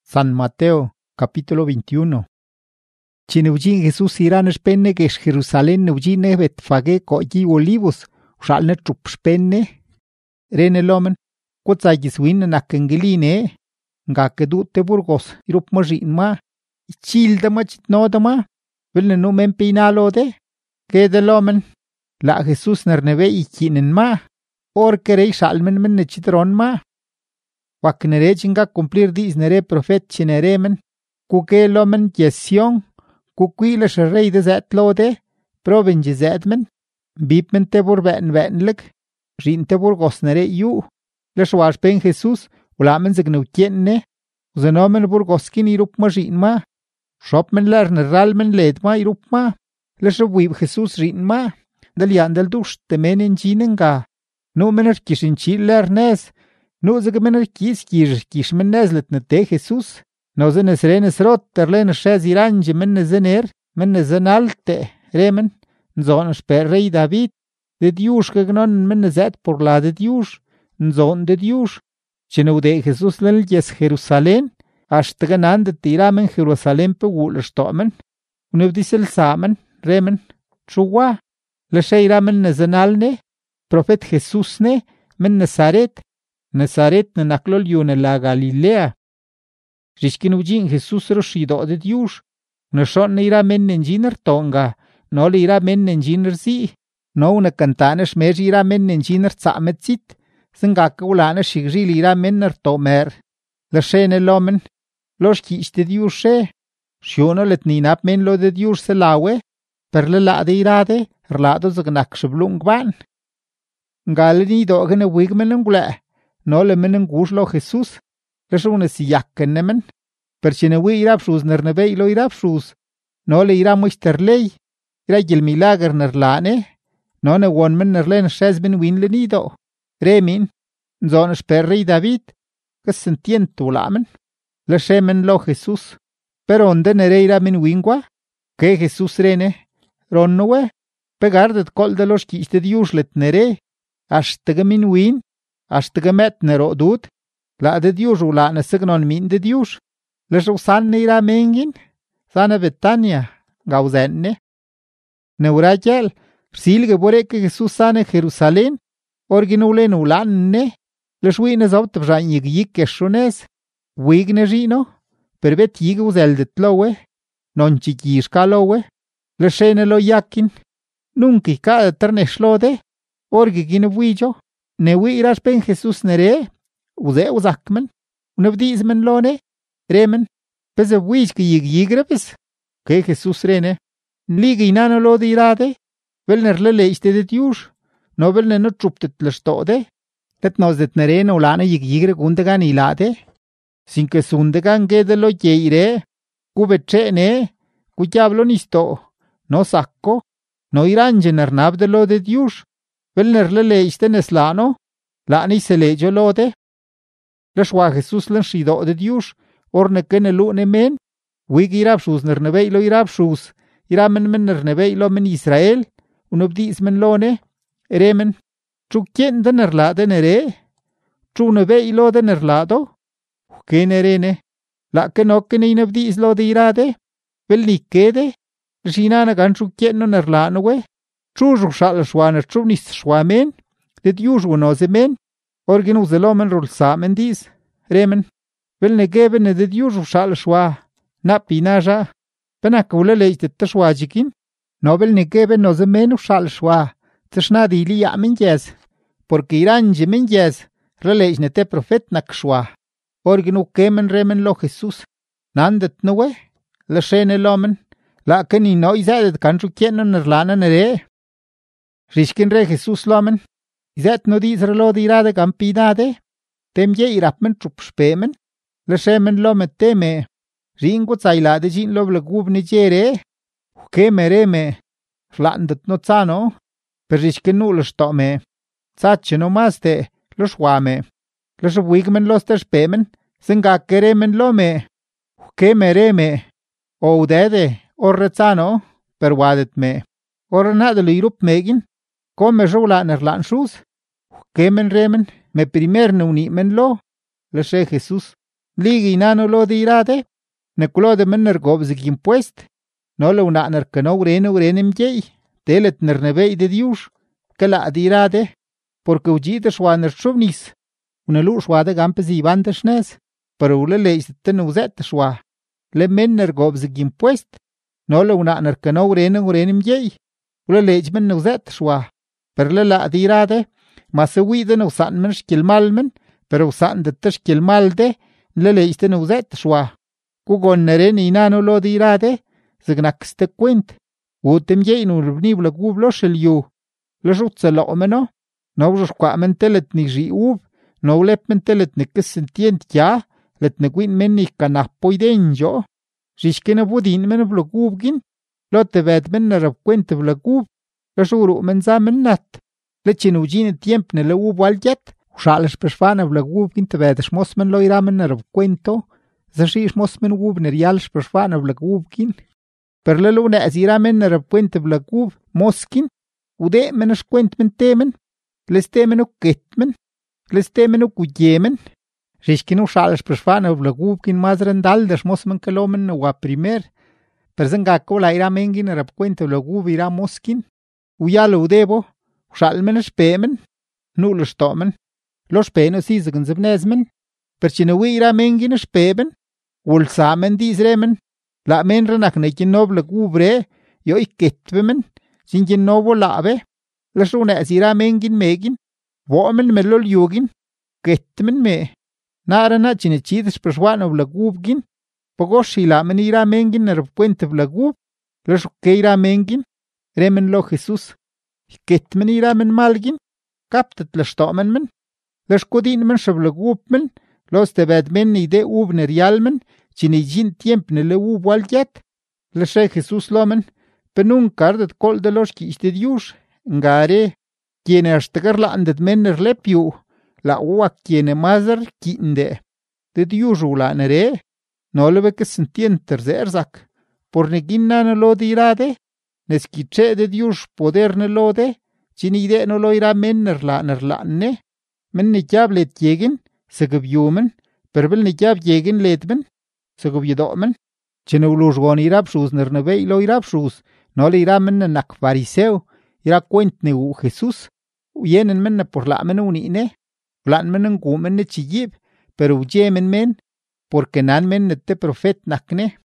San Mateo, capítulo 21. Chine ujin Jesús irán spenne gesh Jerusalén ujine Betfage coyi olivos, ushalne trup spenne. Rene lomen, quotzagis win nakengeline, ngakedute burgos, irup majin ma, ichilda ma chitnoda ma, vilne no men peinalode, kede lomen, la Jesús nerneve ikinen ma, orkerei shalmen men nechitron ma. Waknere chinga cumplir dis nere profet chineremen, kuke lomen yesion, kukwile rey de zet lode, proven jezedmen, bipmen te bur venlik, rin te bur gosnere yu, le schwaas pen Jesus, ulamen zignu kienne, uzenomen bur goskin irup ma rin ma, shopmen lerne ralmen led ma irup ma, le shwib Jesus rin ma, del yandel dush te menen jinenga, no mener kishin chil lernes, no zagmener kish menezlet na te Jesus, no zenes renes rot terlen shez iranje mennezener, mennezenalte, remen, nzon sper rey David, de Dios gagnon mennezet por la de Dios, nzon de Dios, cheno de Jesus lel yes Jerusalén, hasta ganan de tiramen Jerusalén pe wul stomen, unev disel samen, remen, chuwa, le sheiramen nezenalne, profet Jesus ne, men Nazaret na naklol yune la Galilea. Rishkin ujin Jesus roshido de Dios. Na shon ira men nenjiner tonga. No le ira men nenjiner zi. No una cantana shmer ira men nenjiner tzamet zit. Zengaka ulana shigri ira men ner tomer. La shene lomen. Los kish de Dios she. Shiono let ninap men lo de Dios se lawe. Per le la de irade. Rlado zagnak shablung ban. Galini dogene wigmen ngula. No le menen guslo Jesus, les una siyaken nemen, per chine wi irapshus nernebe lo irapshus, no le ira muisterley, ira yel milager nerlane, no ne wonmen nerlen shesben win le nido, remin, nzon sperrey David, que sentiento lamen, le shemen lo Jesus, pero onde nere ira min wingwa, que Jesus rene, ronnowe, pegardet kol de los kis de Dios let nere, hasta min win, hasta que met nero dud, la de Dios u la nesignon min de Dios, les usan ira mengin, sana Betania, gauzenne. Neurachel, silge boreke Jesus sane Jerusalén, orginulen ulanne, les wines opt vran yik shones, wigne rino, per bet yigus eldet lowe, non chiquishka lowe, les shene lo yakin, nunca cada terneslode, orgigin wijo, ne wi iras pen Jesus nere, uze uzakmen, unabdizmen lone, remen, pese wich ki yigrepes, que Jesus rene, ligi nano lo de irade, velner le leiste de Dios, no velner no truptet le stode, let nos det nere no lana yigre gundegan ilade, sin que sundegan gede lo yeire, kubeche ne, kuyablo nisto, no sacco, no iranje nernab de lo de Dios, velner le leiste neslano, la ni se lejo lode. Leshwa Jesus len shido de Dios, orne kene lune men, wig irabshus nernebei lo irabshus, iramen men nernebei lo men Israel, unobdis men lone, remen, chu kien de nerlade nere, chu nebei lo de nerlado, kene rene, la keno kene inobdis lo de irade, vel ni kede, shinana gan chu kien no nerlano we, chu shal shwana chu nis shwamen, de Dios unoze men, orgin uzelomen rulsamen dis, remen, vel ne geben de Dios shal shwa, na pinaja, penakule leite tshwajikin, no vel ne geben noze men shal shwa, tshna dili ya men yes, porque iranje men yes, relejne te profet nakshwa, orgin ukemen remen lo Jesus, nandet nowe, le shene lomen, la keni no izadet kanchu kieno nerlana nere, Rishkin re Jesus lomen, izet no dis relo de irade campidade, tem ye irapmen trup spemen, le shemen lome teme, ringo zailade jin loble gubni jere, ke mereme, flandet no zano, per rishkin nu le stome, zache no maste, lo shwame, le shwigmen los ter spemen, zinga keremen lome, ke mereme, o udede, o rezano, per wadet me, or nada lo irup megin, come rola nerlan shus, kemen remen, me primer no unimen lo, le she Jesus, Liga inano lo de irade, nakulo de men nergob zig impuest, no lo una nerkano urene mjei, telet nernebei de Dios, kala de irade, porque ujide shwa nershubnis, una lu shwa de gampes y bandeshnes, pero ule leis ten uzet shwa, le men nergob zig impuest, no lo una nerkano urene mjei, ule leis men uzet shwa, per le la de irade, mas widen usan men shkil malmen, pero usan de teshkil malde, le leis ten uzet shwa. Kugon neren inano lo de irade, zignak ste kwent, utem jei nu rubnibla gublo shilyu, le jutsa lo meno, no ushkwa men telet ni ji ub, no lep men telet ni kisentient ya, let ne gwin men ni kanapoiden jo, jishkina budin men vlogubgin, lo te ved men narab kwent vlogub, le shuru men za men nat, le chinujin tiemp ne le ub waljet, ushalish persfana vlogubgin te ved shmos men lo iramen narab kwento, zashi shmos men ub nerial persfana vlogubgin, per le lune azira men narab kwent vlogub moskin, ude men shkwent men temen, les temen u ketmen, les temen u kujemen, rishkin ushalish persfana vlogubgin mazrandal de shmos men kalomen wa primer, per zengako la ira mengin narab kwent vlogub ira moskin, uyalo udebo, ushalmen shpemen, nul shtomen, los peno sizgen zebnesmen, per chinawi ira mengin shpeben, ulsamen dizremen, la men renak nekin noble gubre, yo iketvemen, singin novo labe, la shune azira mengin megin, vomen melol yugin, ketmen me, narana chinichides perswano blagubgin, pogoshi la men ira mengin nerpuente blagub, la shuke ira mengin, remen lo Jesus, ketmen ira men malgin, kaptet la shtomen men, la shkodin men shablagub men, los te ved men ide ubner yalmen, chinijin tiemp ne le ub waljet, le she Jesus lomen, penun kardet kol de los ki de Dios, ngare, quien ashtagar la andet menner lepiu, la uak quien mazar kinde, de Dios ula nere, no le ve que sentienter zerzak, por neginna no lo dirade, neskiche de Dios poder ne lo de, chinide no lo ira menner la ne, men ne jablet yegen, se gebjumen, per vel ne jab yegen letmen, se gebjedomen, chene ulus gon irapshus nernebe lo irapshus, no le iramen nak fariseo, ira kwent ne u Jesus, uyenen men por la men unine, plan men gumen ne chiyib, pero ujemen men, porque nan men te profet nakne,